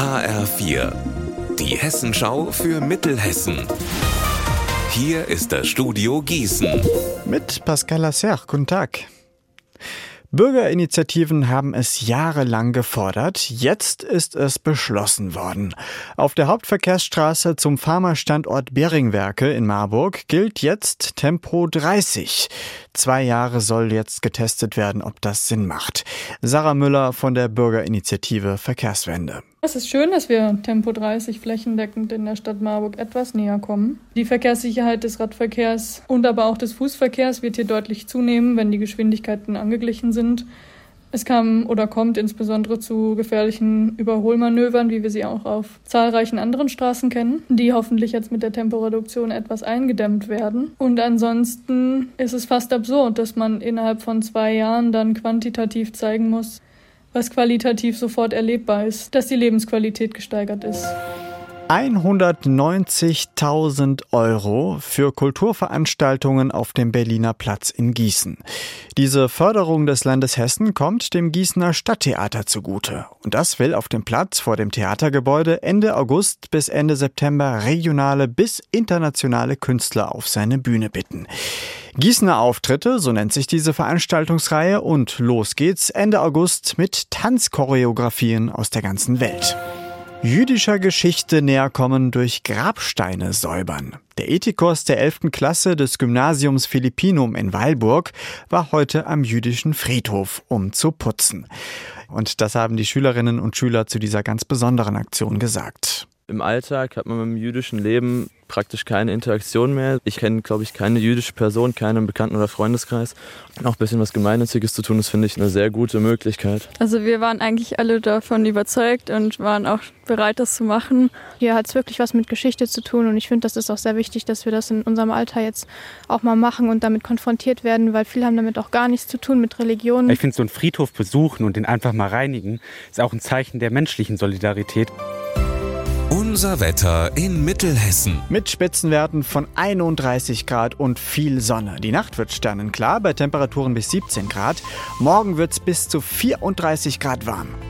HR4, die Hessenschau für Mittelhessen. Hier ist das Studio Gießen. Mit Pascal Lasserre, guten Tag. Bürgerinitiativen haben es jahrelang gefordert. Jetzt ist es beschlossen worden. Auf der Hauptverkehrsstraße zum Pharmastandort Beringwerke in Marburg gilt jetzt Tempo 30. 2 Jahre soll jetzt getestet werden, ob das Sinn macht. Sarah Müller von der Bürgerinitiative Verkehrswende. Es ist schön, dass wir Tempo 30 flächendeckend in der Stadt Marburg etwas näher kommen. Die Verkehrssicherheit des Radverkehrs und aber auch des Fußverkehrs wird hier deutlich zunehmen, wenn die Geschwindigkeiten angeglichen sind. Es kommt insbesondere zu gefährlichen Überholmanövern, wie wir sie auch auf zahlreichen anderen Straßen kennen, die hoffentlich jetzt mit der Temporeduktion etwas eingedämmt werden. Und ansonsten ist es fast absurd, dass man innerhalb von 2 Jahren dann quantitativ zeigen muss, was qualitativ sofort erlebbar ist, dass die Lebensqualität gesteigert ist. 190.000 € für Kulturveranstaltungen auf dem Berliner Platz in Gießen. Diese Förderung des Landes Hessen kommt dem Gießener Stadttheater zugute. Und das will auf dem Platz vor dem Theatergebäude Ende August bis Ende September regionale bis internationale Künstler auf seine Bühne bitten. Gießener Auftritte, so nennt sich diese Veranstaltungsreihe, und los geht's Ende August mit Tanzchoreografien aus der ganzen Welt. Jüdischer Geschichte näher kommen durch Grabsteine säubern. Der Ethikurs der 11. Klasse des Gymnasiums Philippinum in Weilburg war heute am jüdischen Friedhof, um zu putzen. Und das haben die Schülerinnen und Schüler zu dieser ganz besonderen Aktion gesagt. Im Alltag hat man mit dem jüdischen Leben praktisch keine Interaktion mehr. Ich kenne, glaube ich, keine jüdische Person, keinen Bekannten- oder Freundeskreis. Auch ein bisschen was Gemeinnütziges zu tun, das finde ich eine sehr gute Möglichkeit. Also wir waren eigentlich alle davon überzeugt und waren auch bereit, das zu machen. Hier hat es wirklich was mit Geschichte zu tun und ich finde, das ist auch sehr wichtig, dass wir das in unserem Alter jetzt auch mal machen und damit konfrontiert werden, weil viele haben damit auch gar nichts zu tun mit Religion. Ich finde, so einen Friedhof besuchen und den einfach mal reinigen, ist auch ein Zeichen der menschlichen Solidarität. Unser Wetter in Mittelhessen. Mit Spitzenwerten von 31 Grad und viel Sonne. Die Nacht wird sternenklar bei Temperaturen bis 17 Grad. Morgen wird's bis zu 34 Grad warm.